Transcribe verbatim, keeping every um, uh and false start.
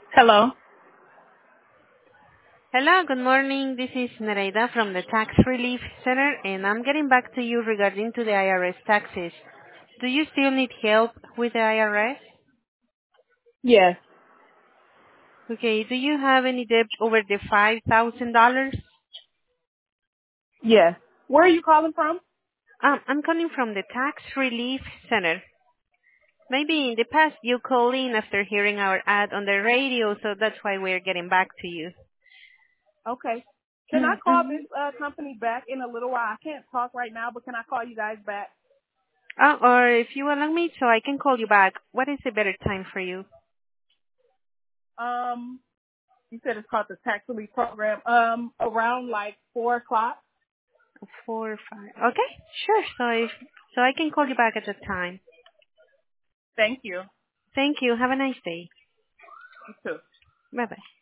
Hello. Hello, good morning. This is Nereida from the Tax Relief Center, and I'm getting back to you regarding to the I R S taxes. Do you still need help with the I R S? Yes. Okay, do you have any debt over the five thousand dollars? Yes. Where are you calling from? Um, I'm calling from the Tax Relief Center. Maybe in the past you called in after hearing our ad on the radio, so that's why we're getting back to you. Okay. Can I call Mm-hmm. this uh, company back in a little while? I can't talk right now, but can I call you guys back? Oh, or if you allow me, so I can call you back. What is a better time for you? Um, you said it's called the tax relief program. Um, around like four o'clock. Four, five. Okay, sure. So if, so I can call you back at that time. Thank you. Thank you. Have a nice day. You too. Bye bye.